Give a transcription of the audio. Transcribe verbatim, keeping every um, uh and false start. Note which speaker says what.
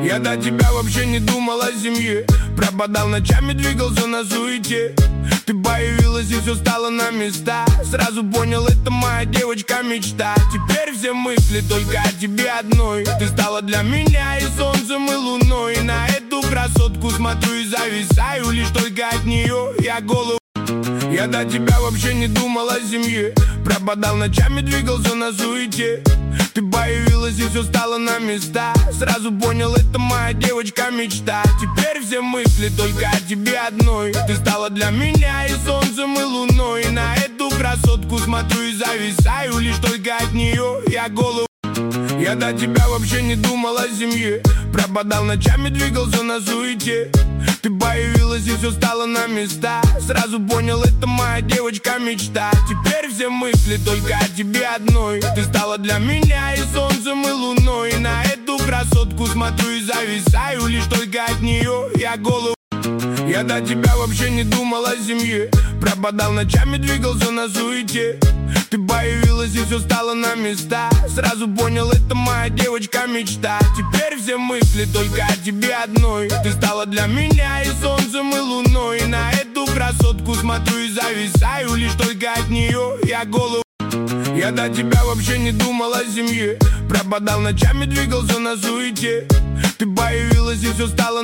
Speaker 1: Я до тебя вообще не думал о семье, пропадал ночами, двигался на суете. Ты появилась и все стало на места. Сразу понял, это моя девочка-мечта. Теперь все мысли только о тебе одной. Ты стала для меня и солнцем, и луной. На эту красотку смотрю и зависаю. Лишь только от нее я голову. Я до тебя вообще не думал о семье, пропадал ночами, двигался на суете. Ты появилась и все стало на места. Сразу понял, это моя девочка-мечта. Теперь все мысли только о тебе одной. Ты стала для меня и солнцем, и луной. На эту красотку смотрю и зависаю. Лишь только от нее я голову. Я до тебя вообще не думал о семье, пропадал ночами, двигался на суете. Ты появилась и все стало на места. Сразу понял, это моя девочка-мечта. Теперь все мысли только о тебе одной. Ты стала для меня и солнцем, и луной. На эту красотку смотрю и зависаю. Лишь только от нее я голову. Я до тебя вообще не думал о семье, пропадал ночами, двигался на суете. Ты появилась и все стало на места. Сразу понял, это моя девочка-мечта. Теперь все мысли только о тебе одной. Ты стала для меня и солнцем, и луной. На эту красотку смотрю и зависаю. Лишь только от нее я голову. Я до тебя вообще не думал о семье, пропадал ночами, двигался на суете. Ты появилась и все стало